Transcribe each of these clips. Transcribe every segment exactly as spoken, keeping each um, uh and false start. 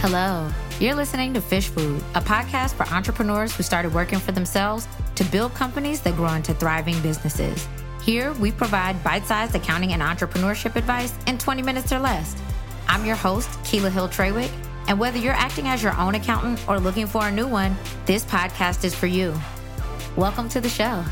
Hello, you're listening to Fish Food, a podcast for entrepreneurs who started working for themselves to build companies that grow into thriving businesses. Here, we provide bite-sized accounting and entrepreneurship advice in twenty minutes or less. I'm your host, Keila Hill Trawick, and whether you're acting as your own accountant or looking for a new one, this podcast is for you. Welcome to the show.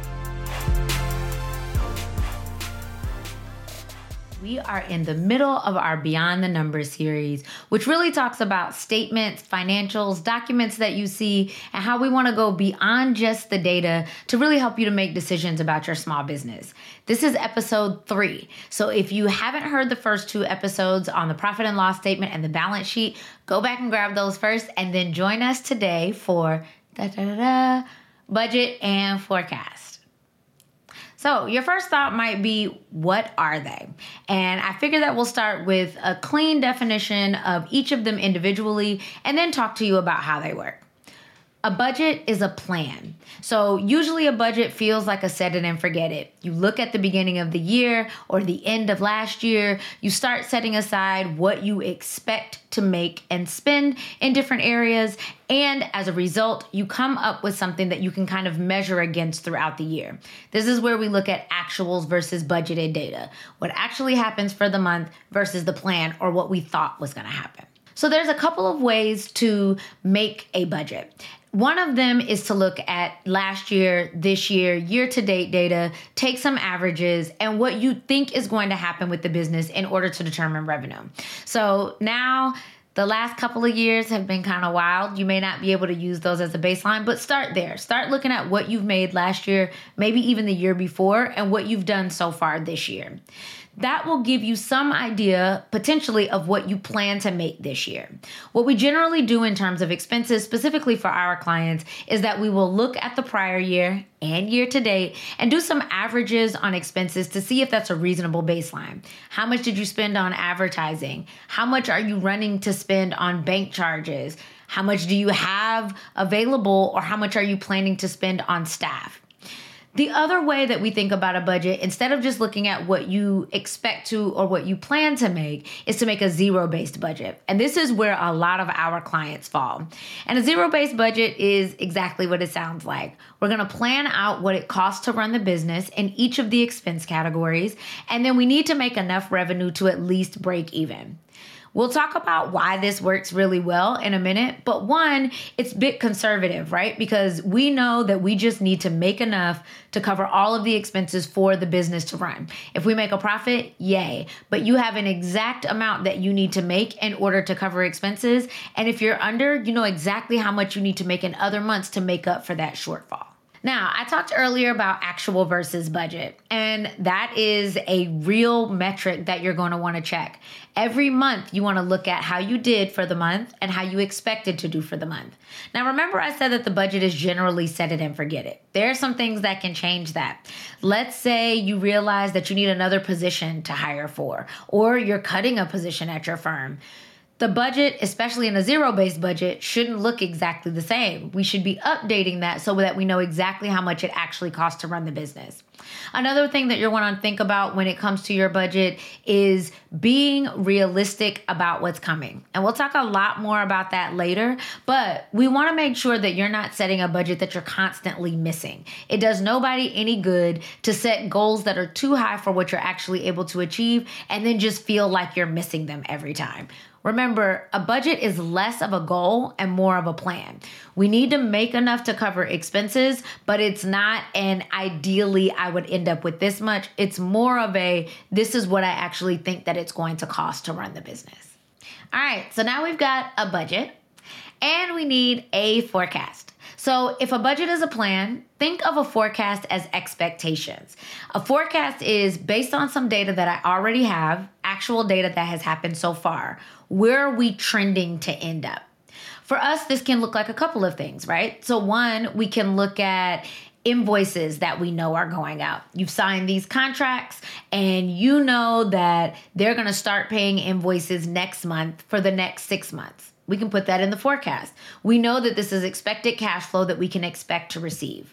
We are in the middle of our Beyond the Numbers series, which really talks about statements, financials, documents that you see, and how we want to go beyond just the data to really help you to make decisions about your small business. This is episode three. So if you haven't heard the first two episodes on the profit and loss statement and the balance sheet, go back and grab those first and then join us today for da, da, da, da, budget and forecast. So your first thought might be, what are they? And I figure that we'll start with a clean definition of each of them individually and then talk to you about how they work. A budget is a plan. So usually a budget feels like a set it and forget it. You look at the beginning of the year or the end of last year, you start setting aside what you expect to make and spend in different areas. And as a result, you come up with something that you can kind of measure against throughout the year. This is where we look at actuals versus budgeted data. What actually happens for the month versus the plan or what we thought was going to happen. So there's a couple of ways to make a budget. One of them is to look at last year, this year, year-to-date data, take some averages, and what you think is going to happen with the business in order to determine revenue. So now the last couple of years have been kind of wild. You may not be able to use those as a baseline, but start there. Start looking at what you've made last year, maybe even the year before, and what you've done so far this year. That will give you some idea, potentially, of what you plan to make this year. What we generally do in terms of expenses, specifically for our clients, is that we will look at the prior year and year to date and do some averages on expenses to see if that's a reasonable baseline. How much did you spend on advertising? How much are you running to spend on bank charges? How much do you have available, or how much are you planning to spend on staff? The other way that we think about a budget, instead of just looking at what you expect to or what you plan to make, is to make a zero-based budget. And this is where a lot of our clients fall. And a zero-based budget is exactly what it sounds like. We're going to plan out what it costs to run the business in each of the expense categories, and then we need to make enough revenue to at least break even. We'll talk about why this works really well in a minute, but one, it's a bit conservative, right? Because we know that we just need to make enough to cover all of the expenses for the business to run. If we make a profit, yay, but you have an exact amount that you need to make in order to cover expenses. And if you're under, you know exactly how much you need to make in other months to make up for that shortfall. Now, I talked earlier about actual versus budget, and that is a real metric that you're going to want to check. Every month, you want to look at how you did for the month and how you expected to do for the month. Now, remember I said that the budget is generally set it and forget it. There are some things that can change that. Let's say you realize that you need another position to hire for, or you're cutting a position at your firm. The budget, especially in a zero-based budget, shouldn't look exactly the same. We should be updating that so that we know exactly how much it actually costs to run the business. Another thing that you're going to think about when it comes to your budget is being realistic about what's coming. And we'll talk a lot more about that later, but we want to make sure that you're not setting a budget that you're constantly missing. It does nobody any good to set goals that are too high for what you're actually able to achieve and then just feel like you're missing them every time. Remember, a budget is less of a goal and more of a plan. We need to make enough to cover expenses, but it's not an ideally I would end up with this much. It's more of a, this is what I actually think that it's going to cost to run the business. All right, so now we've got a budget and we need a forecast. So if a budget is a plan, think of a forecast as expectations. A forecast is based on some data that I already have, actual data that has happened so far. Where are we trending to end up? For us, this can look like a couple of things, right? So one, we can look at invoices that we know are going out. You've signed these contracts and you know that they're going to start paying invoices next month for the next six months. We can put that in the forecast. We know that this is expected cash flow that we can expect to receive.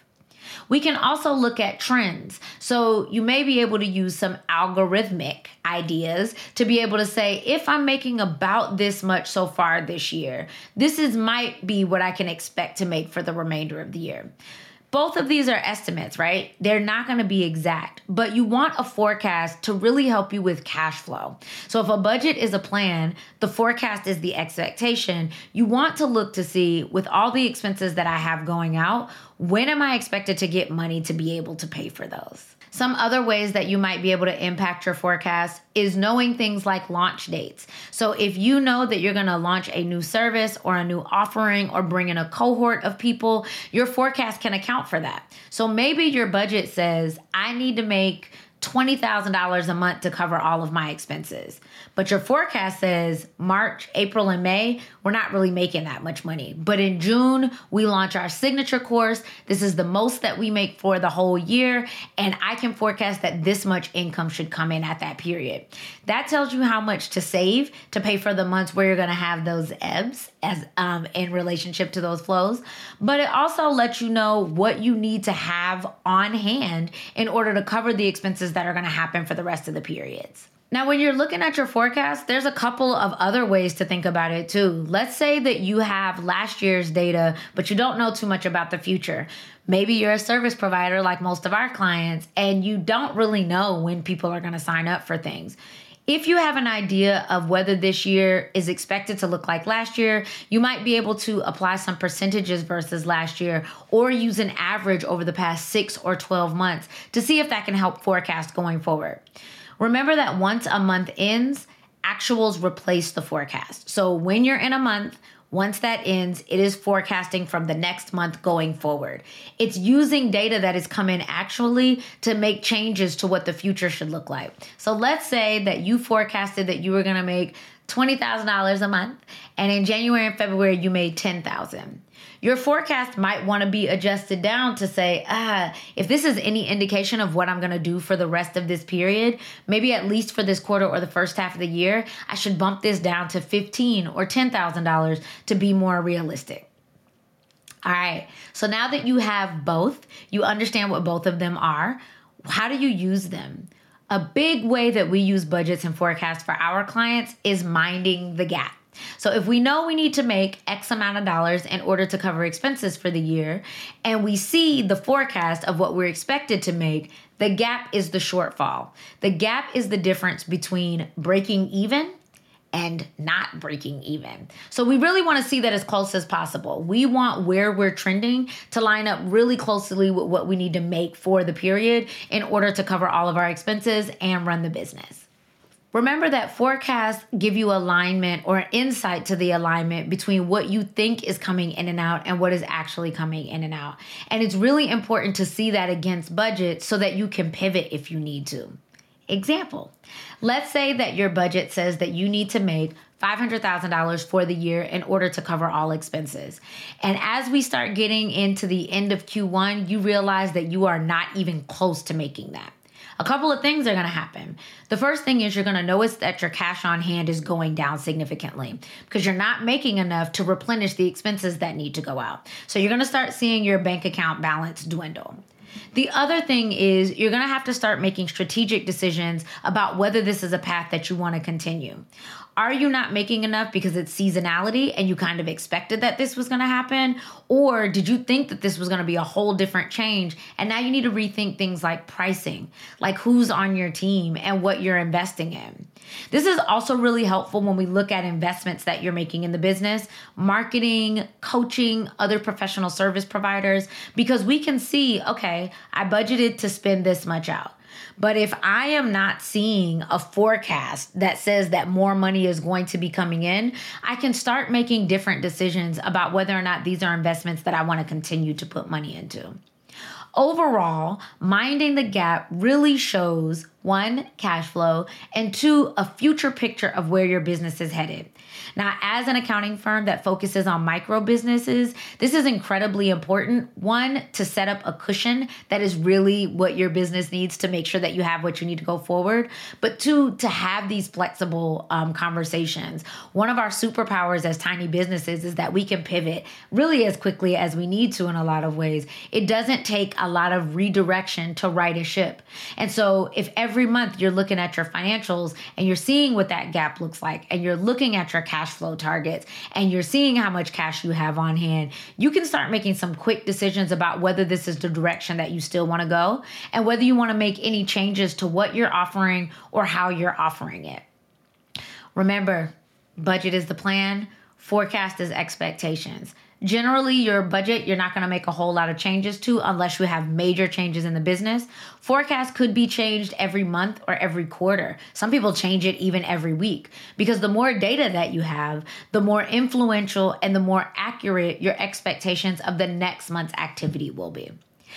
We can also look at trends. So you may be able to use some algorithmic ideas to be able to say, if I'm making about this much so far this year, this is might be what I can expect to make for the remainder of the year. Both of these are estimates, right? They're not going to be exact, but you want a forecast to really help you with cash flow. So if a budget is a plan, the forecast is the expectation. You want to look to see, with all the expenses that I have going out, when am I expected to get money to be able to pay for those? Some other ways that you might be able to impact your forecast is knowing things like launch dates. So if you know that you're going to launch a new service or a new offering or bring in a cohort of people, your forecast can account for that. So maybe your budget says, I need to make twenty thousand dollars a month to cover all of my expenses. But your forecast says March, April, and May, we're not really making that much money. But in June, we launch our signature course. This is the most that we make for the whole year. And I can forecast that this much income should come in at that period. That tells you how much to save to pay for the months where you're going to have those ebbs as um, in relationship to those flows. But it also lets you know what you need to have on hand in order to cover the expenses that are going to happen for the rest of the periods. Now, when you're looking at your forecast, there's a couple of other ways to think about it too. Let's say that you have last year's data, but you don't know too much about the future. Maybe you're a service provider like most of our clients, and you don't really know when people are going to sign up for things. If you have an idea of whether this year is expected to look like last year, you might be able to apply some percentages versus last year or use an average over the past six or twelve months to see if that can help forecast going forward. Remember that once a month ends, actuals replace the forecast. So when you're in a month, once that ends, it is forecasting from the next month going forward. It's using data that is coming actually to make changes to what the future should look like. So let's say that you forecasted that you were going to make twenty thousand dollars a month, and in January and February, you made ten thousand dollars. Your forecast might want to be adjusted down to say, ah, if this is any indication of what I'm going to do for the rest of this period, maybe at least for this quarter or the first half of the year, I should bump this down to fifteen thousand dollars or ten thousand dollars to be more realistic. All right, so now that you have both, you understand what both of them are. How do you use them? A big way that we use budgets and forecasts for our clients is minding the gap. So if we know we need to make X amount of dollars in order to cover expenses for the year, and we see the forecast of what we're expected to make, the gap is the shortfall. The gap is the difference between breaking even and not breaking even. So we really want to see that as close as possible. We want where we're trending to line up really closely with what we need to make for the period in order to cover all of our expenses and run the business. Remember that forecasts give you alignment or insight to the alignment between what you think is coming in and out and what is actually coming in and out. And it's really important to see that against budget so that you can pivot if you need to. Example, let's say that your budget says that you need to make five hundred thousand dollars for the year in order to cover all expenses. And as we start getting into the end of Q one, you realize that you are not even close to making that. A couple of things are going to happen. The first thing is you're going to notice that your cash on hand is going down significantly because you're not making enough to replenish the expenses that need to go out. So you're going to start seeing your bank account balance dwindle. The other thing is you're going to have to start making strategic decisions about whether this is a path that you want to continue. Are you not making enough because it's seasonality and you kind of expected that this was going to happen? Or did you think that this was going to be a whole different change? And now you need to rethink things like pricing, like who's on your team and what you're investing in. This is also really helpful when we look at investments that you're making in the business, marketing, coaching, other professional service providers, because we can see, okay, I budgeted to spend this much out. But if I am not seeing a forecast that says that more money is going to be coming in, I can start making different decisions about whether or not these are investments that I want to continue to put money into. Overall, minding the gap really shows One, cash flow, and two, a future picture of where your business is headed. Now, as an accounting firm that focuses on micro businesses, this is incredibly important. One, to set up a cushion that is really what your business needs to make sure that you have what you need to go forward. But two, to have these flexible um, conversations. One of our superpowers as tiny businesses is that we can pivot really as quickly as we need to in a lot of ways. It doesn't take a lot of redirection to right a ship. And so if every month you're looking at your financials and you're seeing what that gap looks like, and you're looking at your cash flow targets, and you're seeing how much cash you have on hand, you can start making some quick decisions about whether this is the direction that you still want to go and whether you want to make any changes to what you're offering or how you're offering it. Remember, budget is the plan, forecast is expectations. Generally, your budget, you're not going to make a whole lot of changes to unless you have major changes in the business. Forecast could be changed every month or every quarter. Some people change it even every week because the more data that you have, the more influential and the more accurate your expectations of the next month's activity will be.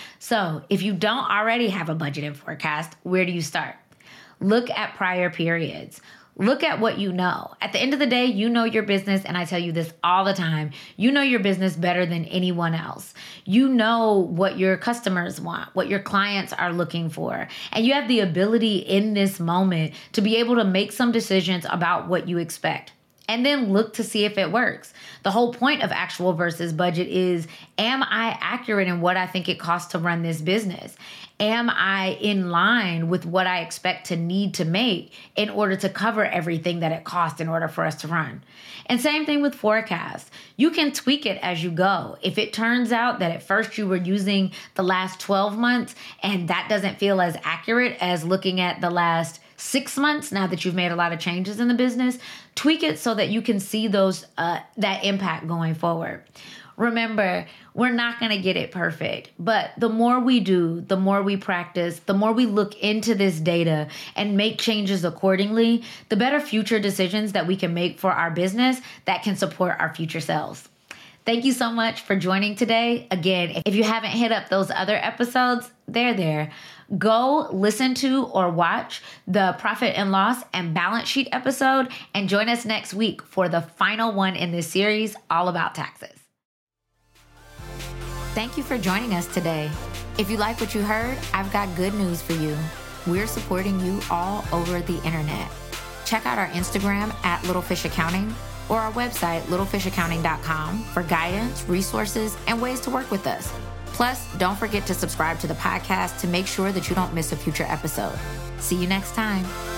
So if you don't already have a budget and forecast, where do you start? Look at prior periods. Look at what you know. At the end of the day, you know your business, and I tell you this all the time. You know your business better than anyone else. You know what your customers want, what your clients are looking for, and you have the ability in this moment to be able to make some decisions about what you expect. And then look to see if it works. The whole point of actual versus budget is, am I accurate in what I think it costs to run this business? Am I in line with what I expect to need to make in order to cover everything that it costs in order for us to run? And same thing with forecast. You can tweak it as you go. If it turns out that at first you were using the last twelve months and that doesn't feel as accurate as looking at the last six months, now that you've made a lot of changes in the business, tweak it so that you can see those uh, that impact going forward. Remember, we're not going to get it perfect, but the more we do, the more we practice, the more we look into this data and make changes accordingly, the better future decisions that we can make for our business that can support our future selves. Thank you so much for joining today. Again, if you haven't hit up those other episodes, they're there. Go listen to or watch the profit and loss and balance sheet episode and join us next week for the final one in this series all about taxes. Thank you for joining us today. If you like what you heard, I've got good news for you. We're supporting you all over the internet. Check out our Instagram at Little Fish Accounting or our website, little fish accounting dot com, for guidance, resources, and ways to work with us. Plus, don't forget to subscribe to the podcast to make sure that you don't miss a future episode. See you next time.